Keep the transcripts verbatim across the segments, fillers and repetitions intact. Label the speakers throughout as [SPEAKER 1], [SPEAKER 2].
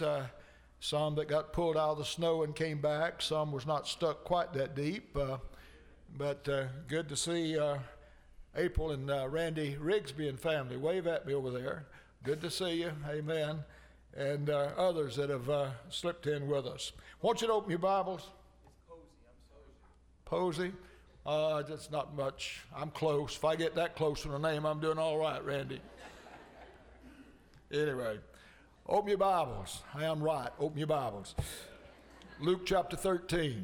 [SPEAKER 1] rapids, uh, some that got pulled out of the snow and came back, some was not stuck quite that deep. Uh, but uh, good to see uh, April and uh, Randy Rigsby and family. Wave at me over there. Good to see you. Amen. And uh, others that have uh, slipped in with us. I want you to open your Bibles. Posey. Uh, that's not much. I'm close. If I get that close in the name, I'm doing all right, Randy. Anyway, open your Bibles. I am right. Open your Bibles. Luke chapter thirteen.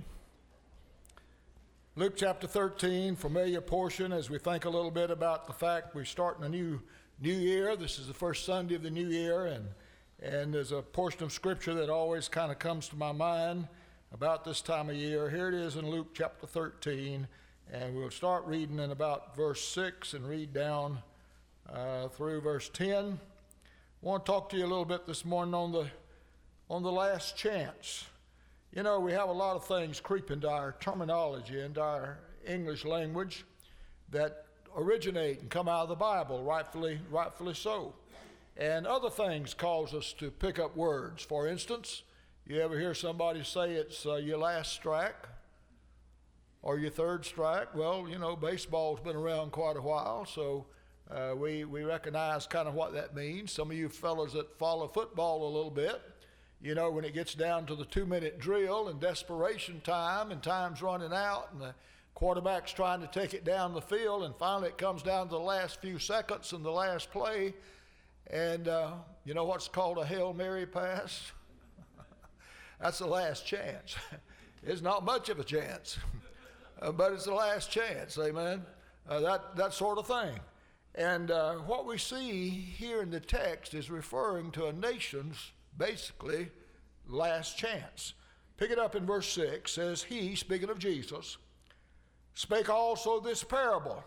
[SPEAKER 1] Luke chapter thirteen, familiar portion as we think a little bit about the fact we're starting a new new year. This is the first Sunday of the new year, and and there's a portion of Scripture that always kind of comes to my mind about this time of year. Here it is in Luke chapter thirteen. And we'll start reading in about verse six and read down uh, through verse ten. I want to talk to you a little bit this morning on the on the last chance. You know, we have a lot of things creep into our terminology, into our English language that originate and come out of the Bible, rightfully, rightfully so. And other things cause us to pick up words. For instance, you ever hear somebody say it's uh, your last strike? Or your third strike? Well, you know, baseball's been around quite a while, so uh, we we recognize kind of what that means. Some of you fellas that follow football a little bit, you know, when it gets down to the two-minute drill and desperation time and time's running out and the quarterback's trying to take it down the field and finally it comes down to the last few seconds in the last play, and uh, you know what's called a Hail Mary pass? That's the last chance. It's not much of a chance. Uh, but it's the last chance, amen, uh, that, that sort of thing. And uh, what we see here in the text is referring to a nation's, basically, last chance. Pick it up in verse six, says, He, speaking of Jesus, spake also this parable.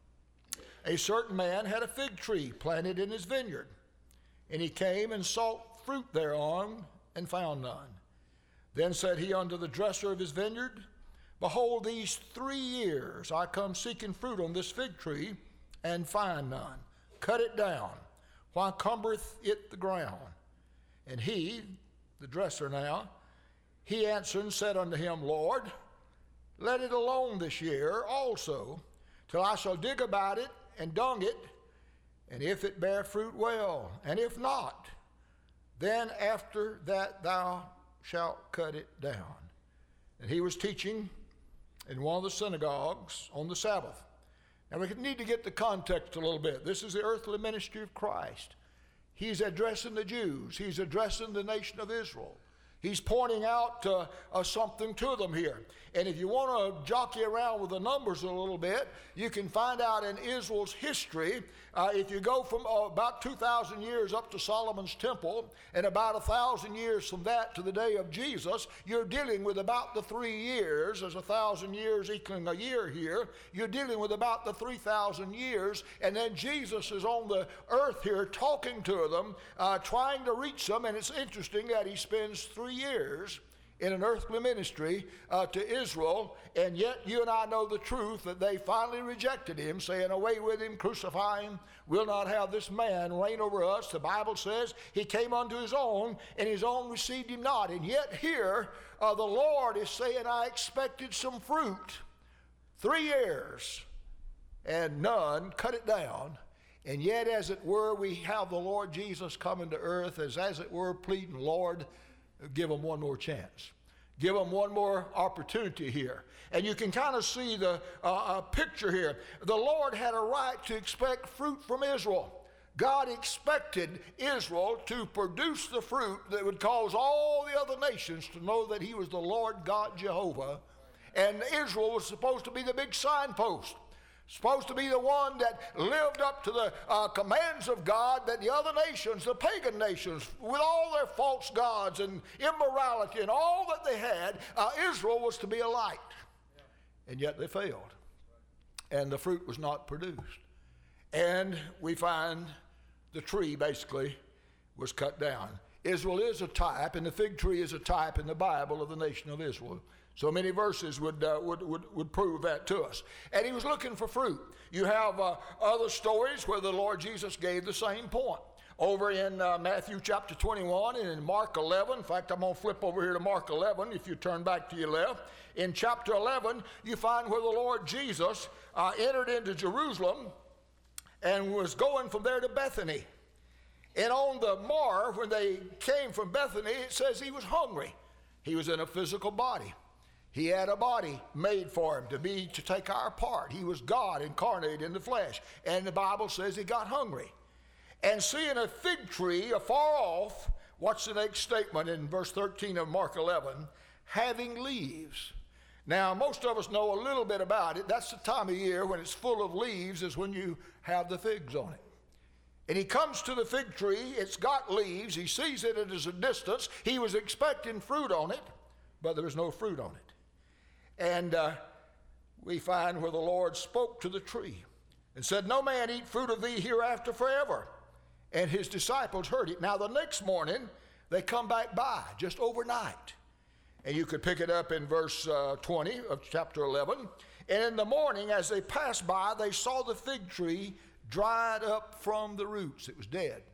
[SPEAKER 1] A certain man had a fig tree planted in his vineyard, and he came and sought fruit thereon, and found none. Then said he unto the dresser of his vineyard, Behold, these three years I come seeking fruit on this fig tree, and find none. Cut it down. Why cumbereth it the ground? And he, the dresser now, he answered and said unto him, Lord, let it alone this year also, till I shall dig about it and dung it, and if it bear fruit, well, and if not, then after that thou shalt cut it down. And he was teaching in one of the synagogues on the Sabbath. Now we need to get the context a little bit. This is the earthly ministry of Christ. He's addressing the Jews. He's addressing the nation of Israel. He's pointing out uh, uh, something to them here. And if you want to jockey around with the numbers a little bit, you can find out in Israel's history, uh, if you go from uh, about two thousand years up to Solomon's temple, and about one thousand years from that to the day of Jesus, you're dealing with about the three years. There's one thousand years equaling a year here. You're dealing with about the three thousand years, and then Jesus is on the earth here talking to them, uh, trying to reach them, and it's interesting that he spends three years in an earthly ministry uh, to Israel, and yet you and I know the truth that they finally rejected him, saying, Away with him, crucify him, we'll not have this man reign over us. The Bible says he came unto his own, and his own received him not. And yet here uh, the Lord is saying, I expected some fruit. Three years, and none, cut it down. And yet, as it were, we have the Lord Jesus coming to earth as, as it were, pleading, Lord, give them one more chance. Give them one more opportunity here. And you can kind of see the uh, picture here. The Lord had a right to expect fruit from Israel. God expected Israel to produce the fruit that would cause all the other nations to know that he was the Lord God Jehovah. And Israel was supposed to be the big signpost. Supposed to be the one that lived up to the uh, commands of God, that the other nations, the pagan nations, with all their false gods and immorality and all that they had, uh, Israel was to be a light. And yet they failed. And the fruit was not produced. And we find the tree basically was cut down. Israel is a type, and the fig tree is a type in the Bible of the nation of Israel. So many verses would, uh, would, would, would prove that to us. And he was looking for fruit. You have uh, other stories where the Lord Jesus gave the same point. over in uh, Matthew chapter twenty-one and in Mark eleven. In fact, I'm going to flip over here to Mark eleven if you turn back to your left. In chapter eleven, you find where the Lord Jesus uh, entered into Jerusalem and was going from there to Bethany. And on the morrow, when they came from Bethany, it says he was hungry. He was in a physical body. He had a body made for him to be, to take our part. He was God incarnate in the flesh. And the Bible says he got hungry. And seeing a fig tree afar off, what's the next statement in verse thirteen of Mark eleven? Having leaves. Now, most of us know a little bit about it. That's the time of year when it's full of leaves, is when you have the figs on it. And he comes to the fig tree. It's got leaves. He sees it at a distance. He was expecting fruit on it, but there was no fruit on it. And uh, we find where the Lord spoke to the tree and said, "No man eat fruit of thee hereafter forever." And his disciples heard it. Now the next morning, they come back by, just overnight. And you could pick it up in verse uh, twenty of chapter eleven. And in the morning, as they passed by, they saw the fig tree dried up from the roots. It was dead.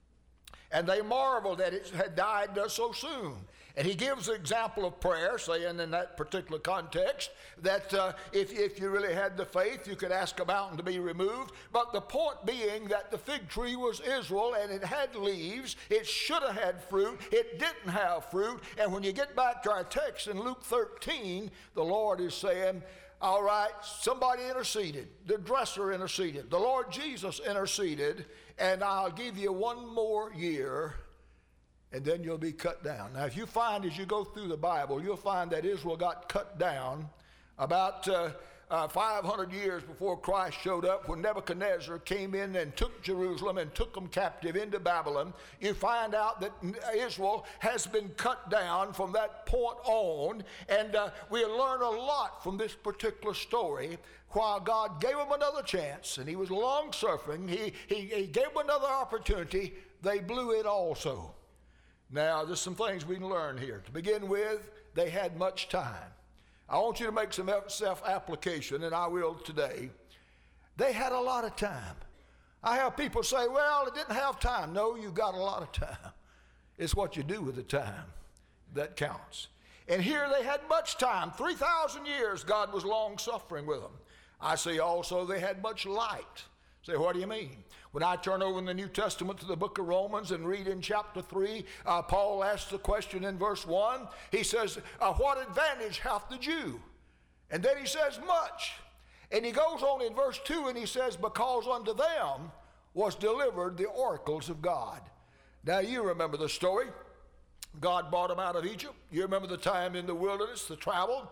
[SPEAKER 1] And they marveled that it had died uh, so soon. And he gives the example of prayer, saying in that particular context that uh, if, if you really had the faith, you could ask a mountain to be removed. But the point being that the fig tree was Israel, and it had leaves. It should have had fruit. It didn't have fruit. And when you get back to our text in Luke thirteen, the Lord is saying, all right, somebody interceded. The dresser interceded. The Lord Jesus interceded. And I'll give you one more year, and then you'll be cut down. Now, if you find as you go through the Bible, you'll find that Israel got cut down about uh, uh, five hundred years before Christ showed up, when Nebuchadnezzar came in and took Jerusalem and took them captive into Babylon. You find out that Israel has been cut down from that point on, and uh, we learn a lot from this particular story. While God gave them another chance, and he was long-suffering, he, he, he gave them another opportunity, they blew it also. Now, there's some things we can learn here. To begin with, they had much time. I want you to make some self-application, and I will today. They had a lot of time. I have people say, well, it didn't have time. No, you got a lot of time. It's what you do with the time that counts. And here they had much time. three thousand years God was long-suffering with them. I see also they had much light. Say, what do you mean? When I turn over in the New Testament to the book of Romans and read in chapter three, uh, Paul asks the question in verse one. He says, uh, what advantage hath the Jew? And then he says, much. And he goes on in verse two and he says, because unto them was delivered the oracles of God. Now you remember the story. God brought them out of Egypt. You remember the time in the wilderness, the travel.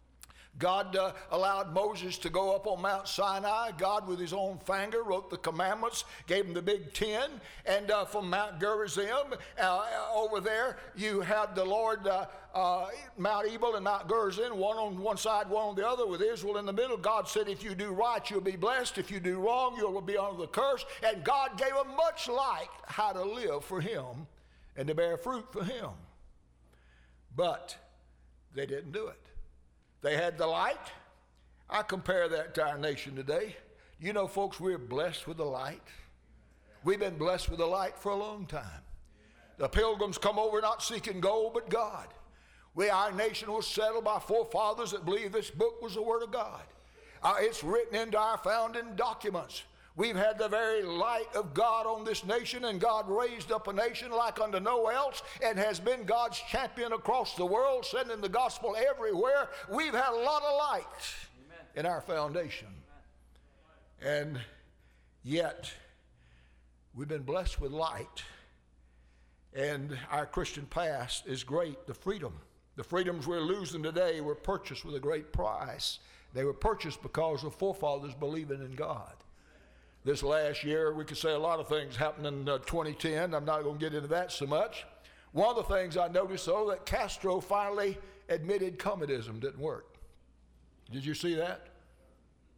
[SPEAKER 1] God uh, allowed Moses to go up on Mount Sinai. God, with his own finger, wrote the commandments, gave him the big ten. And uh, from Mount Gerizim, uh, over there, you had the Lord, uh, uh, Mount Ebal and Mount Gerizim, one on one side, one on the other, with Israel in the middle. God said, if you do right, you'll be blessed. If you do wrong, you'll be under the curse. And God gave them much light how to live for him and to bear fruit for him. But they didn't do it. They had the light. I compare that to our nation today. You know, folks, we're blessed with the light. We've been blessed with the light for a long time. The pilgrims come over not seeking gold but God. We, our nation was settled by forefathers that believed this book was the Word of God. Uh, it's written into our founding documents. We've had the very light of God on this nation, and God raised up a nation like unto no else and has been God's champion across the world, sending the gospel everywhere. We've had a lot of light Amen. In our foundation. Amen. And yet, we've been blessed with light. And our Christian past is great, the freedom. The freedoms we're losing today were purchased with a great price. They were purchased because of forefathers believing in God. This last year, we could say a lot of things happened in uh, twenty ten. I'm not going to get into that so much. One of the things I noticed, though, that Castro finally admitted communism didn't work. Did you see that?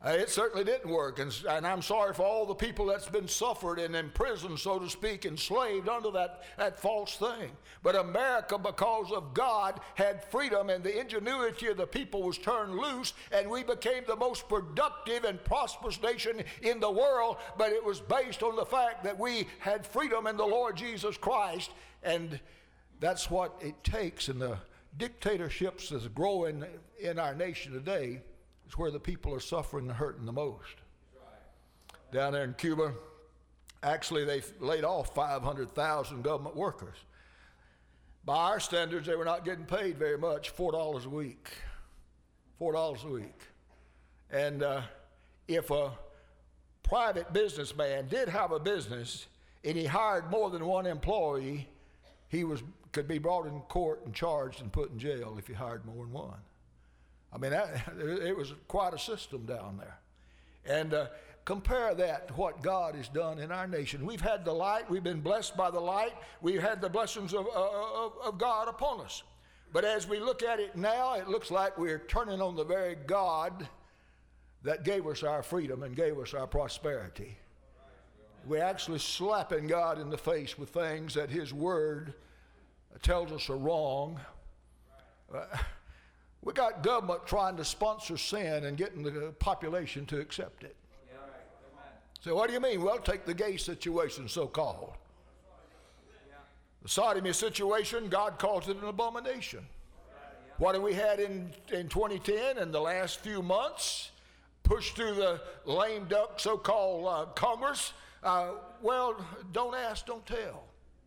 [SPEAKER 1] Uh, it certainly didn't work, and, and I'm sorry for all the people that's been suffered and imprisoned, so to speak, enslaved under that, that false thing. But America, because of God, had freedom, and the ingenuity of the people was turned loose, and we became the most productive and prosperous nation in the world, but it was based on the fact that we had freedom in the Lord Jesus Christ, and that's what it takes. And the dictatorships that's growing in our nation today is where the people are suffering and hurting the most. Down there in Cuba, actually they laid off five hundred thousand government workers. By our standards, they were not getting paid very much, four dollars a week. four dollars a week. And uh, if a private businessman did have a business and he hired more than one employee, he was could be brought in court and charged and put in jail if he hired more than one. I mean, that, it was quite a system down there. And uh, compare that to what God has done in our nation. We've had the light. We've been blessed by the light. We've had the blessings of, uh, of, of God upon us. But as we look at it now, it looks like we're turning on the very God that gave us our freedom and gave us our prosperity. We're actually slapping God in the face with things that His Word tells us are wrong. Uh, We got government trying to sponsor sin and getting the population to accept it. Yeah, right. So what do you mean? Well, take the gay situation, so-called. Yeah. The sodomy situation, God calls it an abomination. Yeah. What have we had in, in twenty ten and the last few months? Pushed through the lame duck so-called uh, Congress. Uh, well, don't ask, don't tell.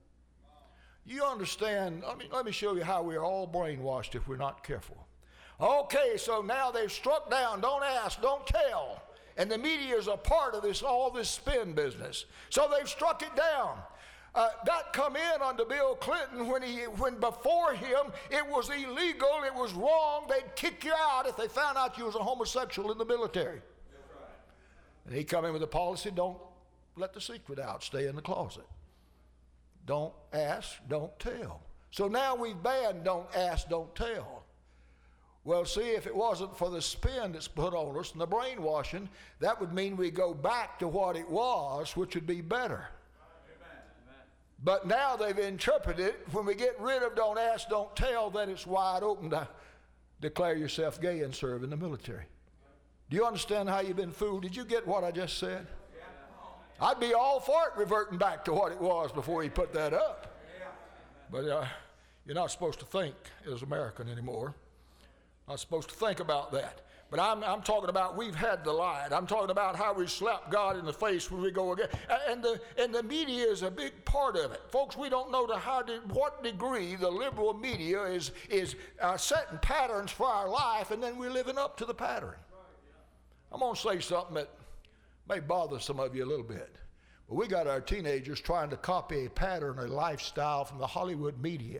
[SPEAKER 1] You understand, let me, let me show you how we're all brainwashed if we're not careful. Okay, so now they've struck down, don't ask, don't tell. And the media is a part of this, all this spin business. So they've struck it down. Uh, that come in under Bill Clinton when he, when before him it was illegal, it was wrong, they'd kick you out if they found out you was a homosexual in the military. And he come in with a policy, don't let the secret out, stay in the closet. Don't ask, don't tell. So now we've banned don't ask, don't tell. Well, see, if it wasn't for the spin that's put on us and the brainwashing, that would mean we go back to what it was, which would be better. Amen. But now they've interpreted it, when we get rid of don't ask, don't tell, that it's wide open to declare yourself gay and serve in the military. Do you understand how you've been fooled? Did you get what I just said? I'd be all for it reverting back to what it was before he put that up. But uh, you're not supposed to think as American anymore. Not supposed to think about that. But I'm, I'm talking about we've had the light. I'm talking about how we slap God in the face when we go again. And the, and the media is a big part of it. Folks, we don't know to how to, what degree the liberal media is, is uh, setting patterns for our life, and then we're living up to the pattern. I'm going to say something that may bother some of you a little bit. But we got our teenagers trying to copy a pattern, a lifestyle from the Hollywood media.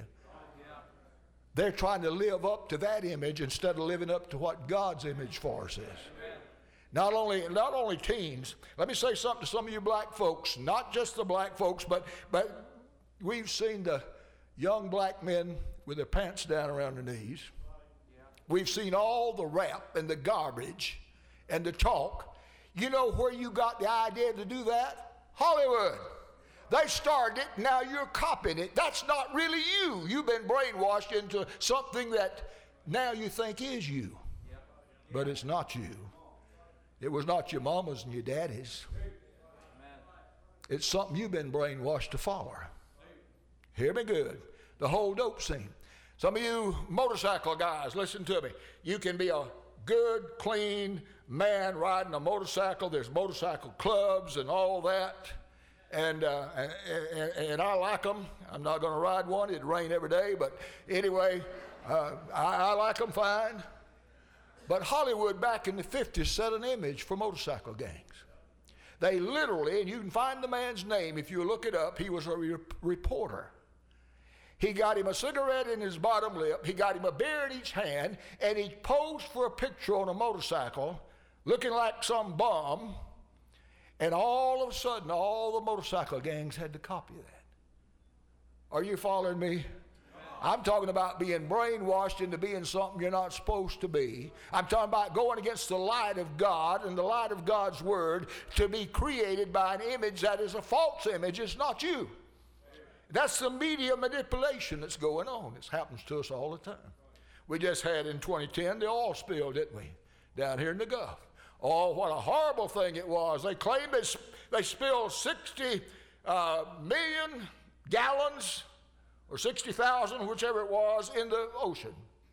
[SPEAKER 1] They're trying to live up to that image instead of living up to what God's image for us is. Amen. Not only, not only teens. Let me say something to some of you black folks, not just the black folks, but, but we've seen the young black men with their pants down around their knees. We've seen all the rap and the garbage and the talk. You know where you got the idea to do that? Hollywood. They started it, now you're copying it. That's not really you. You've been brainwashed into something that now you think is you. But it's not you. It was not your mama's and your daddy's. It's something you've been brainwashed to follow. Hear me good. The whole dope scene. Some of you motorcycle guys, listen to me. You can be a good, clean man riding a motorcycle. There's motorcycle clubs and all that. And, uh, and, and, and I like them. I'm not going to ride one. It'd rain every day. But anyway, uh, I, I like them fine. But Hollywood back in the fifties set an image for motorcycle gangs. They literally, and you can find the man's name if you look it up, he was a re- reporter. He got him a cigarette in his bottom lip. He got him a beer in each hand. And he posed for a picture on a motorcycle looking like some bum. And all of a sudden, all the motorcycle gangs had to copy that. Are you following me? I'm talking about being brainwashed into being something you're not supposed to be. I'm talking about going against the light of God and the light of God's Word to be created by an image that is a false image. It's not you. That's the media manipulation that's going on. This happens to us all the time. We just had in twenty ten the oil spill, didn't we, down here in the Gulf. Oh, what a horrible thing it was. They claimed they, they spilled sixty uh, million gallons or sixty thousand, whichever it was, in the ocean.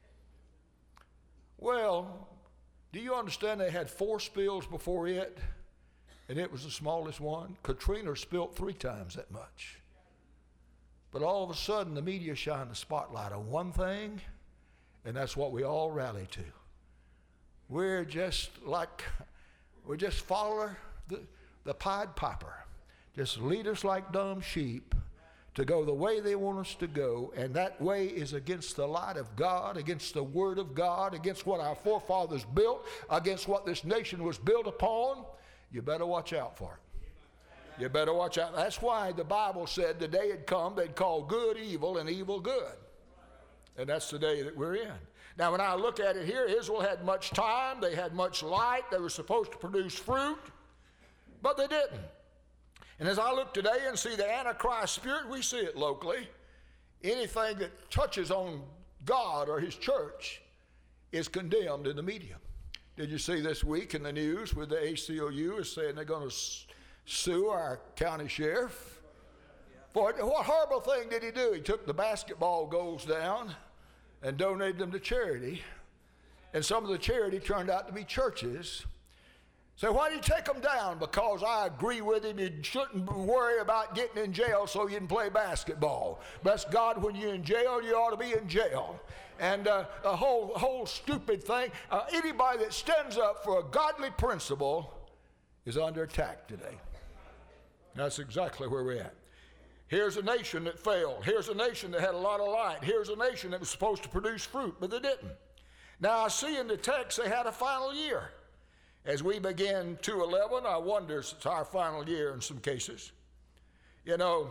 [SPEAKER 1] Well, do you understand they had four spills before it, and it was the smallest one? Katrina spilled three times that much. But all of a sudden, the media shined the spotlight on one thing, and that's what we all rally to. We're just like, we just follow the, the Pied Piper. Just lead us like dumb sheep to go the way they want us to go, and that way is against the light of God, against the Word of God, against what our forefathers built, against what this nation was built upon. You better watch out for it. You better watch out. That's why the Bible said the day had come they'd call good evil and evil good. And that's the day that we're in. Now, when I look at it here, Israel had much time. They had much light. They were supposed to produce fruit, but they didn't. And as I look today and see the Antichrist spirit, we see it locally. Anything that touches on God or His church is condemned in the media. Did you see this week in the news where the A C L U is saying they're going to sue our county sheriff? For what horrible thing did he do? He took the basketball goals down and donated them to charity. And some of the charity turned out to be churches. So why do you take them down? Because I agree with him. You shouldn't worry about getting in jail so you can play basketball. Bless God, when you're in jail, you ought to be in jail. And uh, a whole, whole stupid thing. Uh, anybody that stands up for a godly principle is under attack today. That's exactly where we're at. Here's a nation that failed. Here's a nation that had a lot of light. Here's a nation that was supposed to produce fruit, but they didn't. Now I see in the text they had a final year. As we begin two eleven, I wonder if it's our final year in some cases. You know,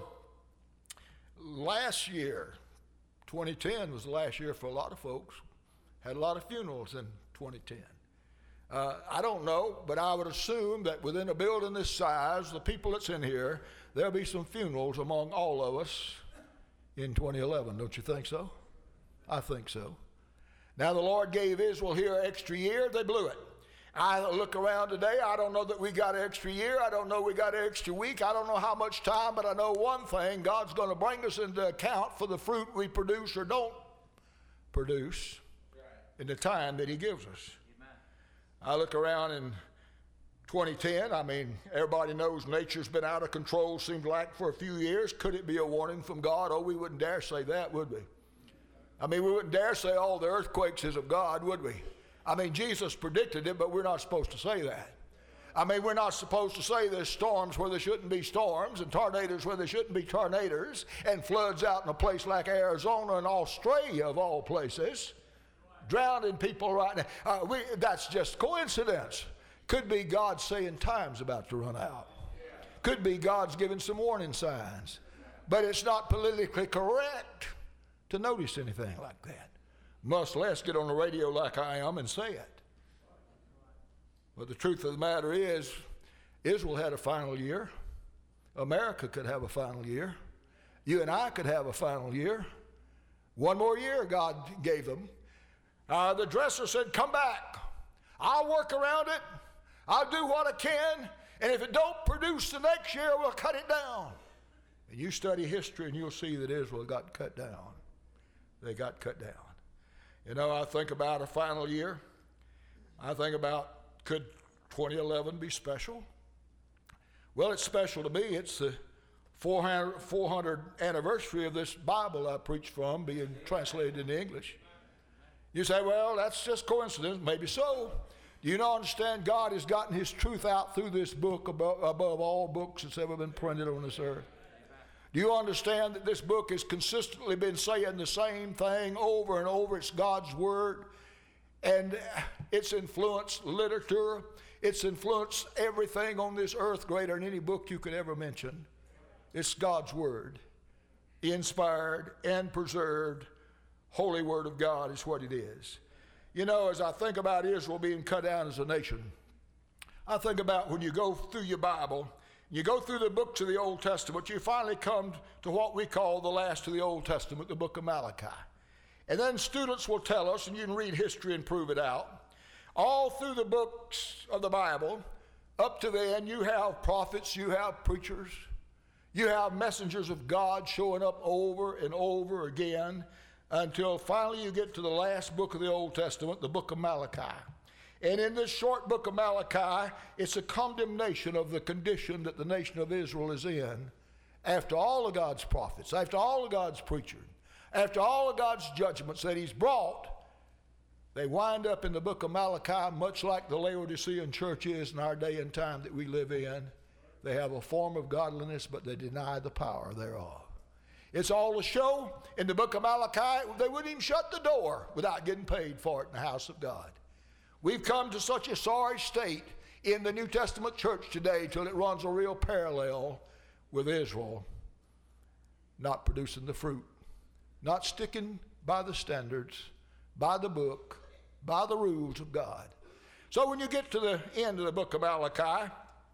[SPEAKER 1] last year, twenty ten was the last year for a lot of folks. Had a lot of funerals in twenty ten. Uh, I don't know, but I would assume that within a building this size, the people that's in here, there'll be some funerals among all of us in twenty eleven. Don't you think so? I think so. Now the Lord gave Israel here an extra year. They blew it. I look around today, I don't know that we got an extra year. I don't know we got an extra week. I don't know how much time, but I know one thing. God's going to bring us into account for the fruit we produce or don't produce in the time that He gives us. Amen. I look around in twenty ten. I mean, everybody knows nature's been out of control, seems like, for a few years. Could it be a warning from God? Oh, we wouldn't dare say that, would we? I mean, we wouldn't dare say all the earthquakes is of God, would we? I mean, Jesus predicted it, but we're not supposed to say that. I mean, we're not supposed to say there's storms where there shouldn't be storms and tornadoes where there shouldn't be tornadoes and floods out in a place like Arizona and Australia, of all places, drowning people right now. Uh, we, that's just coincidence. Could be God saying time's about to run out. Could be God's giving some warning signs. But it's not politically correct to notice anything like that. Much less get on the radio like I am and say it. But the truth of the matter is, Israel had a final year. America could have a final year. You and I could have a final year. One more year God gave them. Uh, the dresser said, come back. I'll work around it. I'll do what I can. And if it don't produce the next year, we'll cut it down. And you study history and you'll see that Israel got cut down. They got cut down. You know, I think about a final year. I think about, could twenty eleven be special? Well, it's special to me. It's the four hundredth anniversary of this Bible I preach from being translated into English. You say, well, that's just coincidence. Maybe so. Do you not understand God has gotten His truth out through this book above, above all books that's ever been printed on this earth? Do you understand that this book has consistently been saying the same thing over and over? It's God's Word, and it's influenced literature. It's influenced everything on this earth greater than any book you could ever mention. It's God's Word, inspired and preserved holy word of God is what it is. You know, as I think about Israel being cut down as a nation, I think about when you go through your Bible, you go through the books of the Old Testament, you finally come to what we call the last of the Old Testament, the book of Malachi. And then students will tell us, and you can read history and prove it out, all through the books of the Bible, up to the end, you have prophets, you have preachers, you have messengers of God showing up over and over again until finally you get to the last book of the Old Testament, the book of Malachi. And in this short book of Malachi, it's a condemnation of the condition that the nation of Israel is in after all of God's prophets, after all of God's preachers, after all of God's judgments that he's brought. They wind up in the book of Malachi much like the Laodicean church is in our day and time that we live in. They have a form of godliness, but they deny the power thereof. It's all a show. In the book of Malachi, they wouldn't even shut the door without getting paid for it in the house of God. We've come to such a sorry state in the New Testament church today till it runs a real parallel with Israel, not producing the fruit, not sticking by the standards, by the book, by the rules of God. So when you get to the end of the book of Malachi,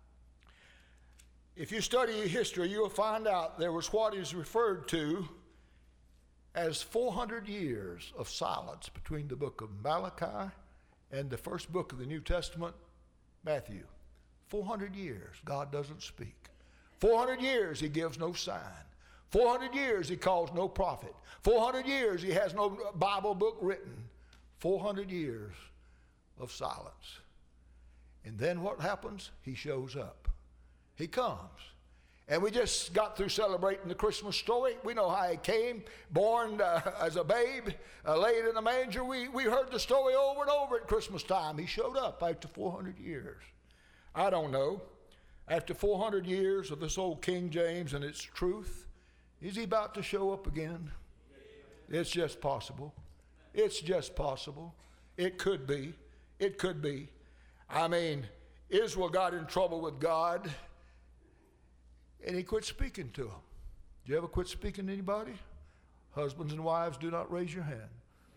[SPEAKER 1] if you study history, you'll find out there was what is referred to as four hundred years of silence between the book of Malachi and the first book of the New Testament, Matthew. four hundred years God doesn't speak. four hundred years he gives no sign. four hundred years he calls no prophet. four hundred years he has no Bible book written. four hundred years of silence. And then what happens? He shows up. He comes. And we just got through celebrating the Christmas story. We know how he came, born uh, as a babe, uh, laid in a manger. We, we heard the story over and over at Christmas time. He showed up after four hundred years. I don't know. After four hundred years of this old King James and its truth, is he about to show up again? It's just possible. It's just possible. It could be. It could be. I mean, Israel got in trouble with God, and he quit speaking to them. Did you ever quit speaking to anybody? Husbands and wives, do not raise your hand.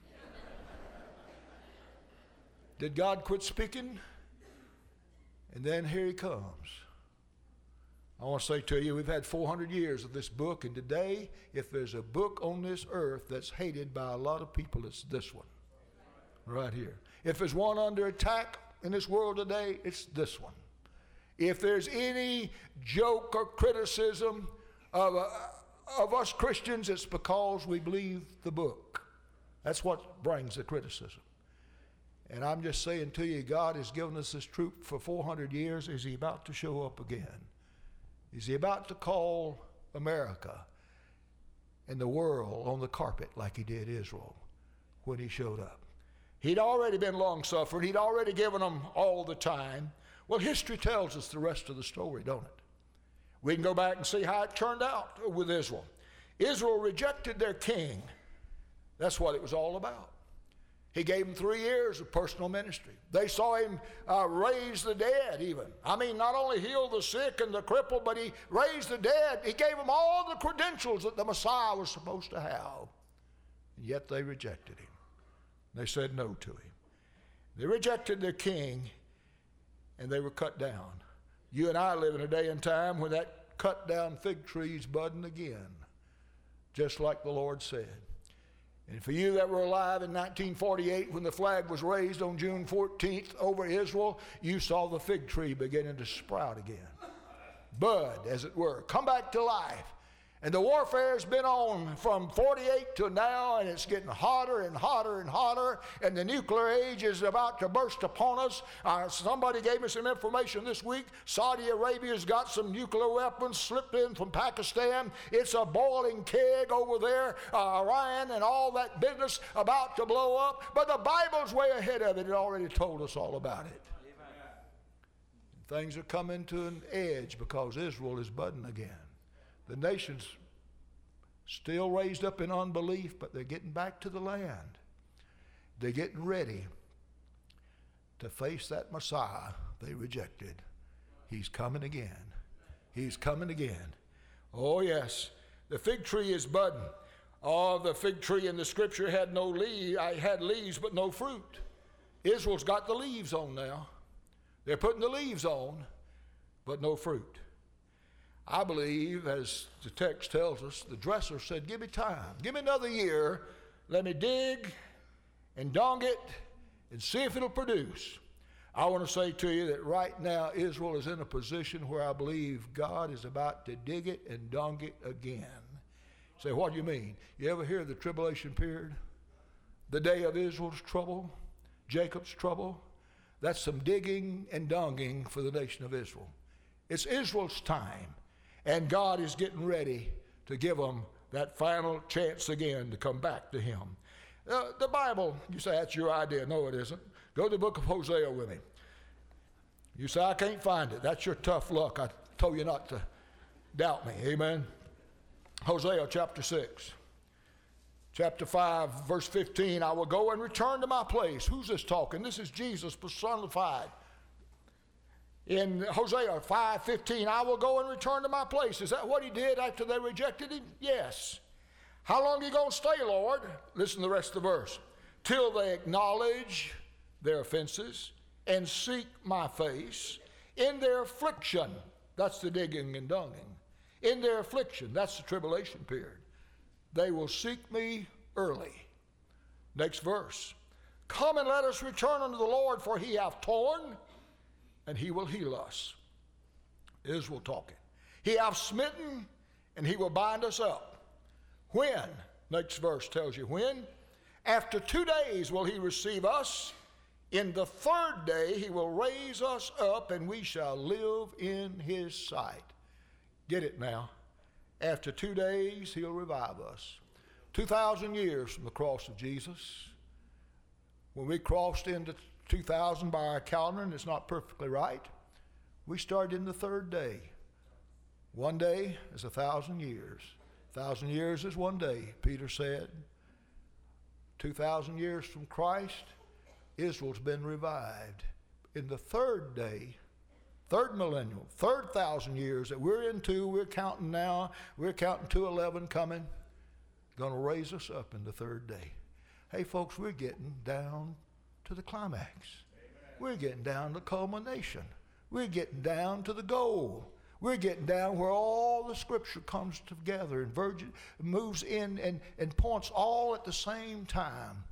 [SPEAKER 1] Did God quit speaking? And then here he comes. I want to say to you, we've had four hundred years of this book, and today, if there's a book on this earth that's hated by a lot of people, it's this one, right here. If there's one under attack in this world today, it's this one. If there's any joke or criticism of, uh, of us Christians, it's because we believe the book. That's what brings the criticism. And I'm just saying to you, God has given us this truth for four hundred years. Is he about to show up again? Is he about to call America and the world on the carpet like he did Israel when he showed up? He'd already been long-suffering. He'd already given them all the time. Well, history tells us the rest of the story, don't it? We can go back and see how it turned out with Israel. Israel rejected their king. That's what it was all about. He gave them three years of personal ministry. They saw him uh, raise the dead even. I mean, not only heal the sick and the crippled, but he raised the dead. He gave them all the credentials that the Messiah was supposed to have. And yet they rejected him. They said no to him. They rejected their king, and they were cut down. You and I live in a day and time when that cut down fig tree is budding again, just like the Lord said. And for you that were alive in nineteen forty-eight when the flag was raised on June fourteenth over Israel, you saw the fig tree beginning to sprout again. Bud, as it were, come back to life. And the warfare has been on from forty-eight to now, and it's getting hotter and hotter and hotter, and the nuclear age is about to burst upon us. Uh, somebody gave me some information this week. Saudi Arabia's got some nuclear weapons slipped in from Pakistan. It's a boiling keg over there, uh, Iran and all that business about to blow up. But the Bible's way ahead of it. It already told us all about it. Amen. Things are coming to an edge because Israel is budding again. The nation's still raised up in unbelief, but they're getting back to the land. They're getting ready to face that Messiah they rejected. He's coming again. He's coming again. Oh, yes. The fig tree is budding. Oh, the fig tree in the scripture had no leaves, I had leaves but no fruit. Israel's got the leaves on now. They're putting the leaves on, but no fruit. I believe, as the text tells us, the dresser said, give me time. Give me another year. Let me dig and dong it and see if it'll produce. I want to say to you that right now Israel is in a position where I believe God is about to dig it and dong it again. Say, what do you mean? You ever hear of the tribulation period? The day of Israel's trouble, Jacob's trouble? That's some digging and donging for the nation of Israel. It's Israel's time, and God is getting ready to give them that final chance again to come back to him. Uh, the Bible, you say that's your idea. No, it isn't. Go to the book of Hosea with me. You say, I can't find it. That's your tough luck. I told you not to doubt me. Amen. Hosea chapter six. Chapter five, verse fifteen, I will go and return to my place. Who's this talking? This is Jesus personified. In Hosea five fifteen, I will go and return to my place. Is that what he did after they rejected him? Yes. How long are you going to stay, Lord? Listen to the rest of the verse. Till they acknowledge their offenses and seek my face in their affliction. That's the digging and dunging. In their affliction, that's the tribulation period. They will seek me early. Next verse. Come and let us return unto the Lord, for he hath torn, and he will heal us. Israel talking. He hath smitten, and he will bind us up. When? Next verse tells you when. After two days will he receive us. In the third day he will raise us up, and we shall live in his sight. Get it now. After two days he'll revive us. Two thousand years from the cross of Jesus. When we crossed into two thousand by our calendar, and it's not perfectly right, we started in the third day. One day is a thousand years. A thousand years is one day, Peter said. Two thousand years from Christ, Israel's been revived. In the third day, third millennial, third thousand years that we're into, we're counting now, we're counting two eleven coming, going to raise us up in the third day. Hey folks, we're getting down to the climax. Amen. We're getting down to the culmination. We're getting down to the goal. We're getting down where all the scripture comes together and virgin, moves in and, and points all at the same time.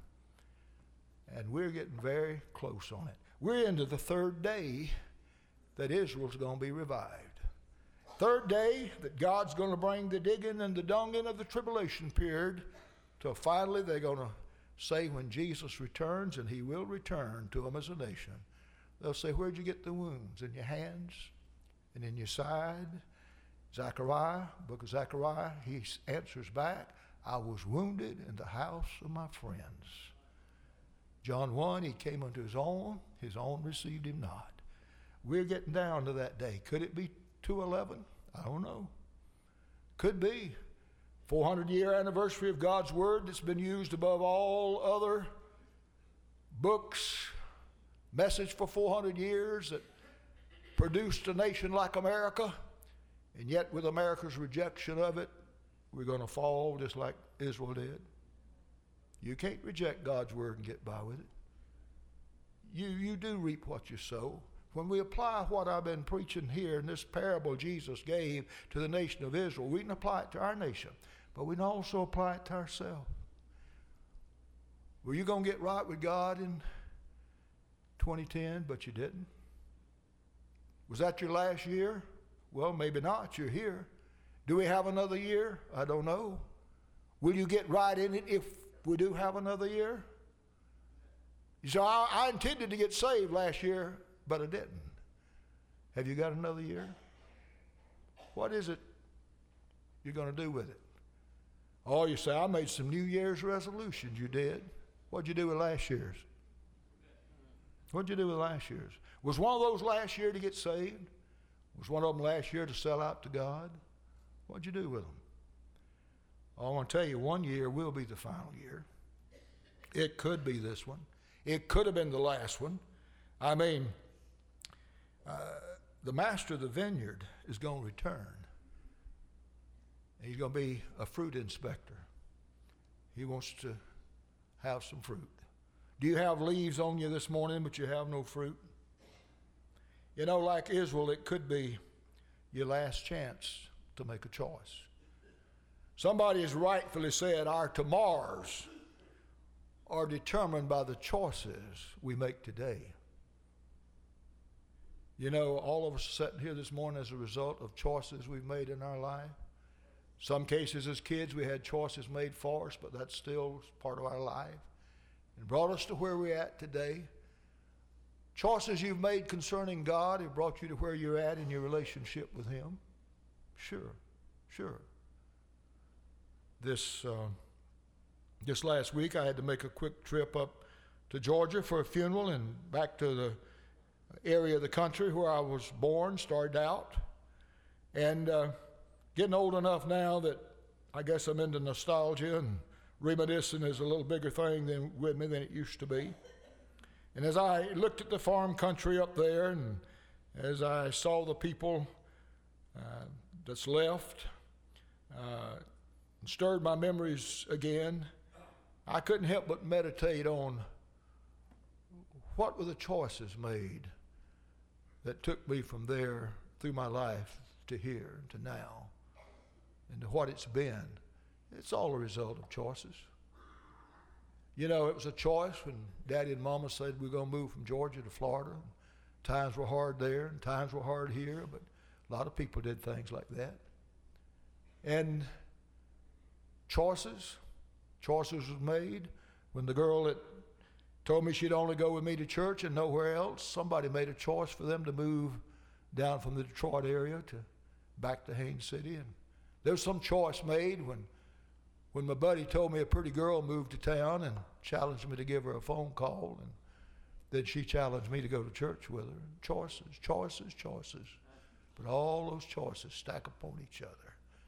[SPEAKER 1] And we're getting very close on it. We're into the third day that Israel's going to be revived. Third day that God's going to bring the digging and the dunging of the tribulation period till finally they're going to say when Jesus returns, and he will return to them as a nation, they'll say, where'd you get the wounds? In your hands and in your side? Zechariah, book of Zechariah, he answers back, I was wounded in the house of my friends. John one, he came unto his own, his own received him not. We're getting down to that day. Could it be two eleven? I don't know. Could be. four hundred year anniversary of God's Word that's been used above all other books. Message for four hundred years that produced a nation like America. And yet with America's rejection of it, we're going to fall just like Israel did. You can't reject God's Word and get by with it. You, you do reap what you sow. When we apply what I've been preaching here in this parable Jesus gave to the nation of Israel, we can apply it to our nation, but we can also apply it to ourselves. Were you going to get right with God in twenty ten, but you didn't? Was that your last year? Well, maybe not. You're here. Do we have another year? I don't know. Will you get right in it if we do have another year? So I, I intended to get saved last year, but I didn't. Have you got another year? What is it you're going to do with it? Oh, you say, I made some New Year's resolutions. You did. What'd you do with last year's? What'd you do with last year's? Was one of those last year to get saved? Was one of them last year to sell out to God? What'd you do with them? I want to tell you, one year will be the final year. It could be this one. It could have been the last one. I mean, uh, the master of the vineyard is going to return. He's going to be a fruit inspector. He wants to have some fruit. Do you have leaves on you this morning, but you have no fruit? You know, like Israel, it could be your last chance to make a choice. Somebody has rightfully said our tomorrows are determined by the choices we make today. You know, all of us are sitting here this morning as a result of choices we've made in our life. Some cases as kids we had choices made for us, but that's still part of our life and brought us to where we're at today. Choices you've made concerning God have brought you to where you're at in your relationship with Him. Sure, sure. This, uh, this last week I had to make a quick trip up to Georgia for a funeral and back to the area of the country where I was born, started out. And uh, getting old enough now that I guess I'm into nostalgia, and reminiscing is a little bigger thing than with me than it used to be. And as I looked at the farm country up there, and as I saw the people uh, that's left, uh, and stirred my memories again, I couldn't help but meditate on what were the choices made that took me from there through my life to here, to now, and to what it's been. It's all a result of choices. You know, it was a choice when Daddy and Mama said we're going to move from Georgia to Florida. Times were hard there, and times were hard here, but a lot of people did things like that. And choices, choices was made when the girl that told me she'd only go with me to church and nowhere else, somebody made a choice for them to move down from the Detroit area to back to Haines City. And there was some choice made when when my buddy told me a pretty girl moved to town and challenged me to give her a phone call, and then she challenged me to go to church with her. Choices, choices, choices. But all those choices stack upon each other.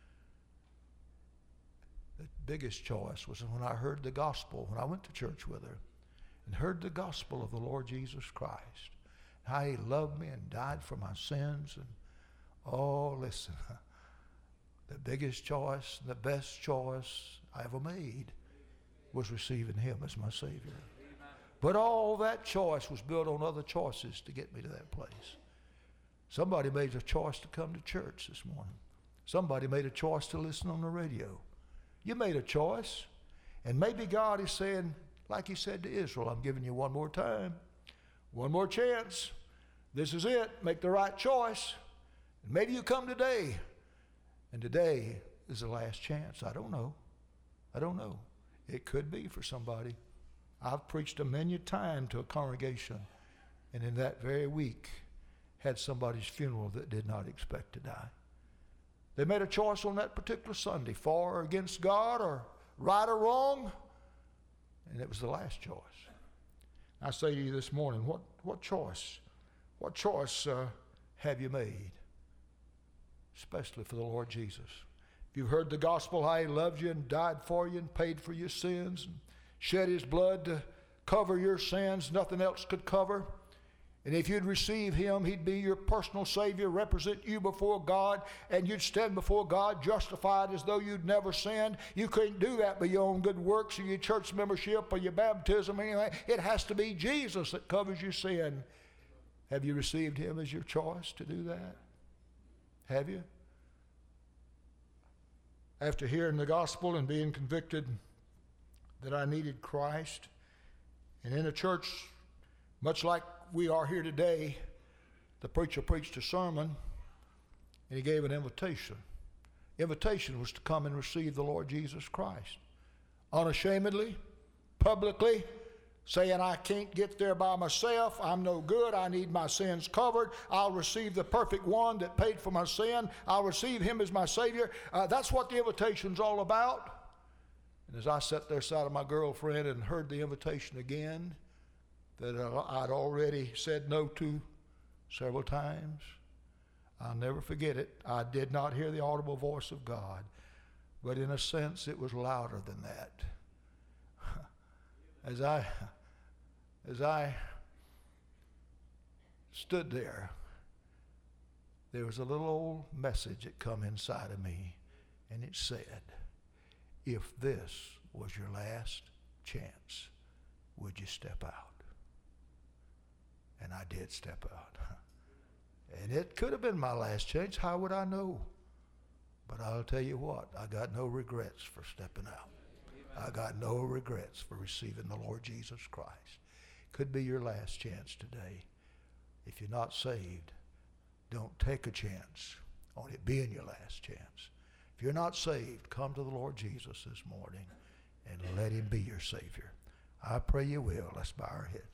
[SPEAKER 1] The biggest choice was when I heard the gospel, when I went to church with her and heard the gospel of the Lord Jesus Christ, how He loved me and died for my sins. And oh, listen, the biggest choice, the best choice I ever made was receiving Him as my Savior. But all that choice was built on other choices to get me to that place. Somebody made a choice to come to church this morning. Somebody made a choice to listen on the radio. You made a choice, and maybe God is saying, like He said to Israel, I'm giving you one more time, one more chance. This is it. Make the right choice. And maybe you come today, and today is the last chance. I don't know. I don't know. It could be for somebody. I've preached a many time to a congregation, and in that very week had somebody's funeral that did not expect to die. They made a choice on that particular Sunday, for or against God, or right or wrong, and it was the last choice. I say to you this morning, what, what choice, what choice uh, have you made, especially for the Lord Jesus? If you've heard the gospel, how He loved you and died for you and paid for your sins and shed His blood to cover your sins, nothing else could cover. And if you'd receive Him, He'd be your personal Savior, represent you before God, and you'd stand before God justified as though you'd never sinned. You couldn't do that by your own good works or your church membership or your baptism or anything. It has to be Jesus that covers your sin. Have you received Him as your choice to do that? Have you? After hearing the gospel and being convicted that I needed Christ, and in a church much like we are here today, the preacher preached a sermon and he gave an invitation. Invitation was to come and receive the Lord Jesus Christ. Unashamedly, publicly, saying, I can't get there by myself. I'm no good. I need my sins covered. I'll receive the perfect one that paid for my sin. I'll receive Him as my Savior. Uh, that's what the invitation's all about. And as I sat there side of my girlfriend and heard the invitation again, that I'd already said no to several times, I'll never forget it. I did not hear the audible voice of God, but in a sense it was louder than that. As I, as I stood there, there was a little old message that come inside of me, and it said, if this was your last chance, would you step out? And I did step out. And it could have been my last chance. How would I know? But I'll tell you what, I got no regrets for stepping out. I got no regrets for receiving the Lord Jesus Christ. Could be your last chance today. If you're not saved, don't take a chance on it being your last chance. If you're not saved, come to the Lord Jesus this morning and let him be your Savior. I pray you will. Let's bow our heads.